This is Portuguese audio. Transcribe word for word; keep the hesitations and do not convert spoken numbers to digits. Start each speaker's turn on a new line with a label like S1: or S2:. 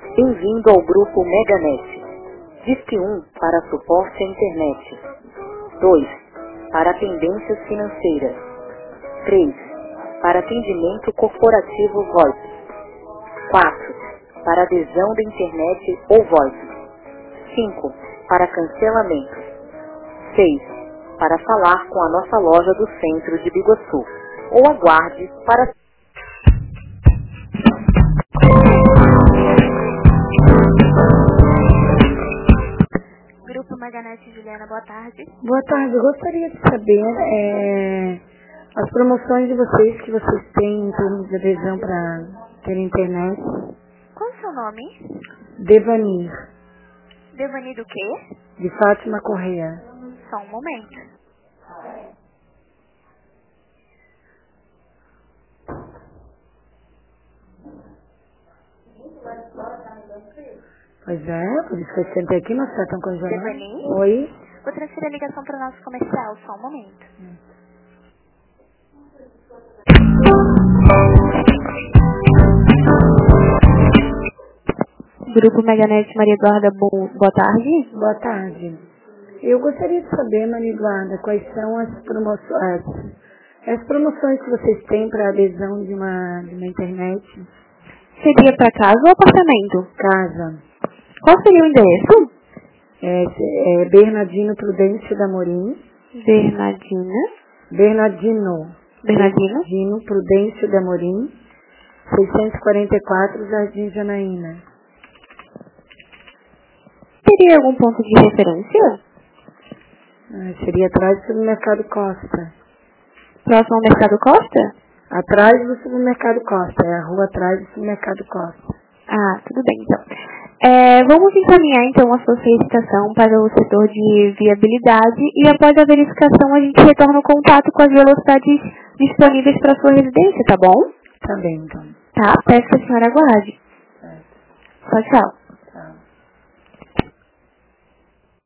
S1: Bem-vindo ao grupo Meganet. Disque um para suporte à internet. dois para pendências financeiras. três para atendimento corporativo VoIP. quatro para adesão da internet ou VoIP. cinco para cancelamento. seis para falar com a nossa loja do centro de Biguaçu. Ou aguarde para...
S2: Grupo Meganet, Juliana, boa tarde.
S3: Boa tarde, eu gostaria de saber é, as promoções de vocês que vocês têm em termos de adesão para ter internet.
S2: Qual o seu nome?
S3: Devanir,
S2: Devani do quê?
S3: de Fátima Correia.
S2: Só um momento.
S3: Pois é, por isso que eu sentei aqui, mas está tão congelado.
S2: Devani?
S3: Oi?
S2: Vou transferir a ligação para o nosso comercial, só um momento.
S3: Hum.
S2: Grupo Meganet, Maria Eduarda, boa tarde.
S3: Boa tarde. Eu gostaria de saber, Maria Eduarda, quais são as promoções, as promoções que vocês têm para adesão de uma, de uma internet.
S2: Seria para casa ou apartamento?
S3: Casa.
S2: Qual seria o endereço?
S3: É, é Bernardino Prudêncio da Amorim.
S2: Bernardina.
S3: Bernardino.
S2: Bernardino.
S3: Bernardino Prudêncio da Amorim. seiscentos e quarenta e quatro, Jardim Janaína.
S2: Teria algum ponto de referência?
S3: Ah, seria atrás do supermercado Costa.
S2: Próximo ao Mercado Costa?
S3: Atrás do supermercado Costa. É a rua atrás do supermercado Costa.
S2: Ah, tudo bem, então. É, vamos encaminhar, então, a sua solicitação para o setor de viabilidade e, após a verificação, a gente retorna o contato com as velocidades disponíveis para a sua residência, tá bom?
S3: Tá bem, então.
S2: Tá, peço que a senhora aguarde.
S3: Certo.
S2: Tchau, tchau.